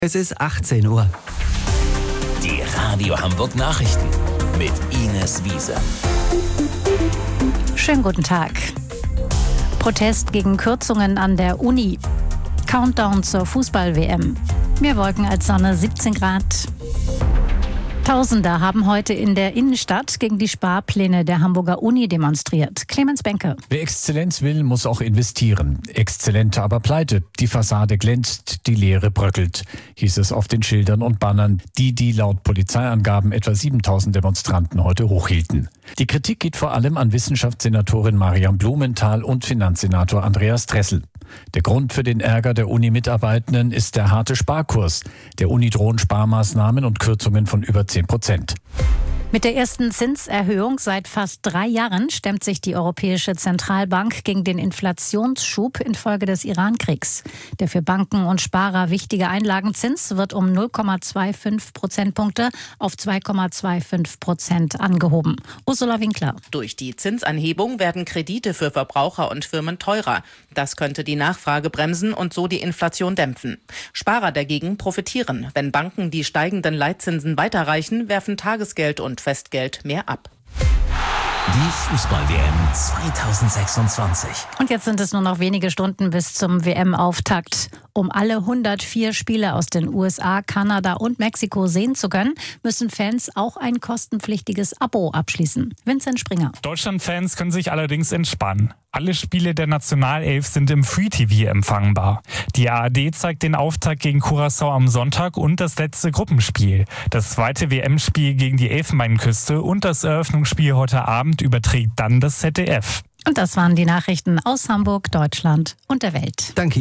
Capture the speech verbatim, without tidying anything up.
Es ist achtzehn Uhr. Die Radio Hamburg Nachrichten mit Ines Wiese. Schönen guten Tag. Protest gegen Kürzungen an der Uni. Countdown zur Fußball-W M. Mehr Wolken als Sonne, siebzehn Grad. Tausende haben heute in der Innenstadt gegen die Sparpläne der Hamburger Uni demonstriert. Clemens Benke. Wer Exzellenz will, muss auch investieren. Exzellente aber pleite. Die Fassade glänzt, die Lehre bröckelt, hieß es auf den Schildern und Bannern, die die laut Polizeiangaben etwa siebentausend Demonstranten heute hochhielten. Die Kritik geht vor allem an Wissenschaftssenatorin Mariam Blumenthal und Finanzsenator Andreas Dressel. Der Grund für den Ärger der Uni-Mitarbeitenden ist der harte Sparkurs. Der Uni drohen Sparmaßnahmen und Kürzungen von über zehn Prozent. Mit der ersten Zinserhöhung seit fast drei Jahren stemmt sich die Europäische Zentralbank gegen den Inflationsschub infolge des Iran-Kriegs. Der für Banken und Sparer wichtige Einlagenzins wird um null Komma fünfundzwanzig Prozentpunkte auf zwei Komma fünfundzwanzig Prozent angehoben. Ursula Winkler. Durch die Zinsanhebung werden Kredite für Verbraucher und Firmen teurer. Das könnte die Nachfrage bremsen und so die Inflation dämpfen. Sparer dagegen profitieren. Wenn Banken die steigenden Leitzinsen weiterreichen, werfen Tagesgeld und Festgeld mehr ab. Die Fußball-W M zwanzig sechsundzwanzig. Und jetzt sind es nur noch wenige Stunden bis zum W M-Auftakt. Um alle hundertvier Spiele aus den U S A, Kanada und Mexiko sehen zu können, müssen Fans auch ein kostenpflichtiges Abo abschließen. Vincent Springer. Deutschland-Fans können sich allerdings entspannen. Alle Spiele der Nationalelf sind im Free-T V empfangbar. Die A R D zeigt den Auftakt gegen Curaçao am Sonntag und das letzte Gruppenspiel. Das zweite W M-Spiel gegen die Elfenbeinküste und das Eröffnungsspiel heute Abend überträgt dann das Z D F. Und das waren die Nachrichten aus Hamburg, Deutschland und der Welt. Danke.